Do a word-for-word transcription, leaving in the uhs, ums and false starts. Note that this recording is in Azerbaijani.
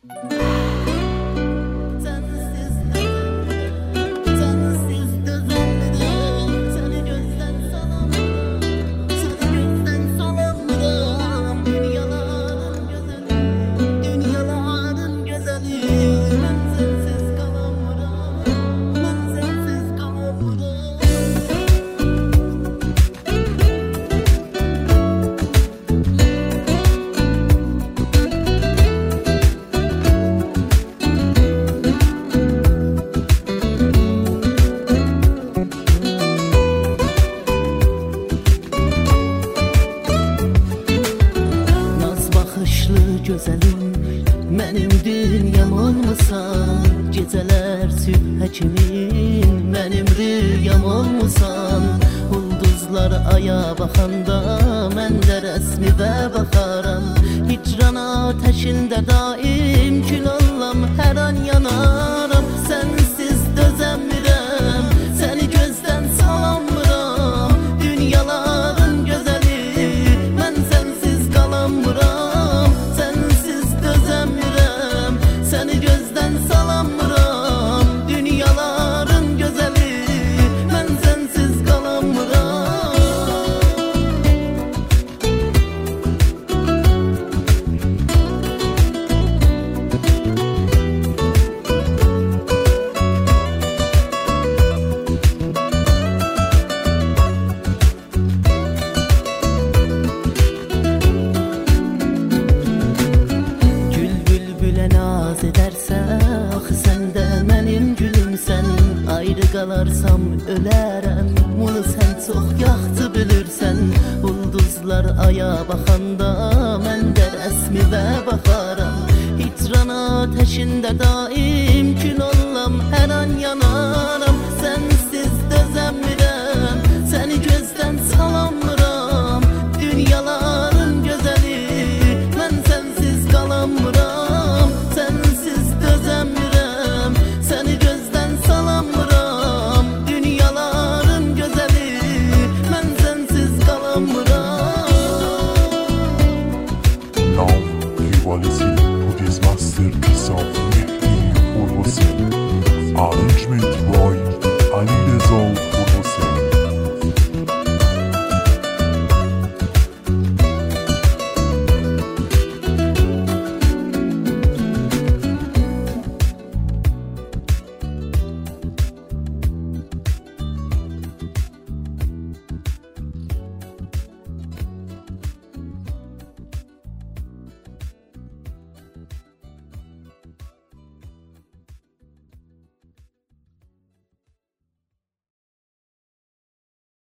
Gözəlim, mənim dünyam olmusan, gecələr sübhə kimi mənim rüyam olmusan. Ulduzlar aya baxanda mən də rəsmivə baxaram. Hicran ateşində daim kül olam, hər an yanaram. Sənsiz dözəmirəm, səni gözdən salamıram. Dünyaların gözəli, mən sənsiz qalamıram. Səni gözdən salamıram, dünyaların gözəli, mən sənsiz qalamıram. Gül bülbülə naz edərsə, axı sən də mənim gülümsən. Ayrı qalarsam ölərəm, bunu sən çox yaxşı bilirsən. Ulduzlar aya baxanda mən də rəsmivə baxaram. Hicran ateşində daim kül olam, hər an yanaram. Sənsiz dözəmirəm, səni gözdən salamıram. Dünyaların gözəli, mən sənsiz qalamıram. Sənsiz dözəmirəm, səni gözdən salamıram. Dünyaların gözəli, mən sənsiz qalamıram. Now you are listening to this masterpiece of Mehdi Urvasi, arrangement by